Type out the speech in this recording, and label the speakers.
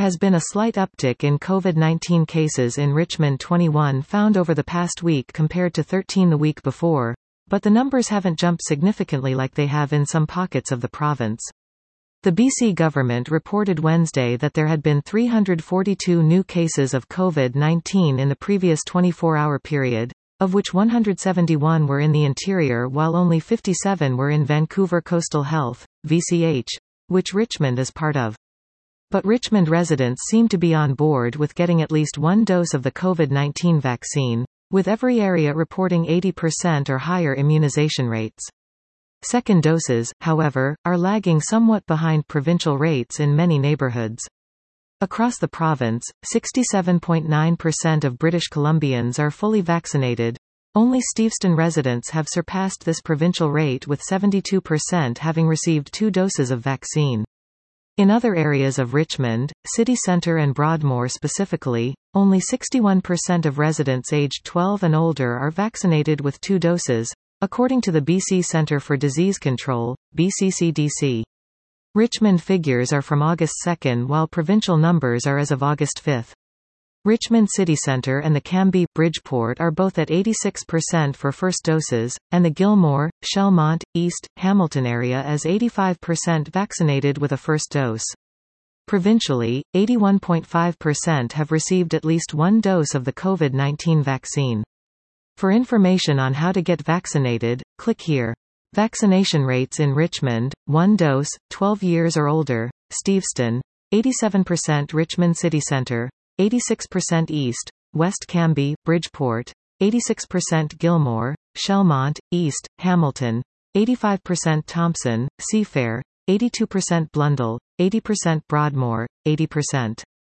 Speaker 1: has been a slight uptick in COVID-19 cases in Richmond, 21 found over the past week compared to 13 the week before, but the numbers haven't jumped significantly like they have in some pockets of the province. The BC government reported Wednesday that there had been 342 new cases of COVID-19 in the previous 24-hour period, of which 171 were in the interior while only 57 were in Vancouver Coastal Health, VCH, which Richmond is part of. But Richmond residents seem to be on board with getting at least one dose of the COVID-19 vaccine, with every area reporting 80% or higher immunization rates. Second doses, however, are lagging somewhat behind provincial rates in many neighbourhoods. Across the province, 67.9% of British Columbians are fully vaccinated. Only Steveston residents have surpassed this provincial rate, with 72% having received 2 doses of vaccine. In other areas of Richmond, City Centre and Broadmoor specifically, only 61% of residents aged 12 and older are vaccinated with 2 doses, according to the BC Centre for Disease Control, BCCDC. Richmond figures are from August 2 while provincial numbers are as of August 5. Richmond City Centre and the Cambie, Bridgeport are both at 86% for first doses, and the Gilmore, Shelmont, East, Hamilton area is 85% vaccinated with a first dose. Provincially, 81.5% have received at least 1 dose of the COVID-19 vaccine. For information on how to get vaccinated, click here. Vaccination rates in Richmond: 1 dose, 12 years or older, Steveston, 87% Richmond City Centre, 86% East, West Cambie, Bridgeport, 86% Gilmore, Shelmont, East, Hamilton, 85% Thompson, Seafair, 82% Blundell, 80% Broadmoor, 80%.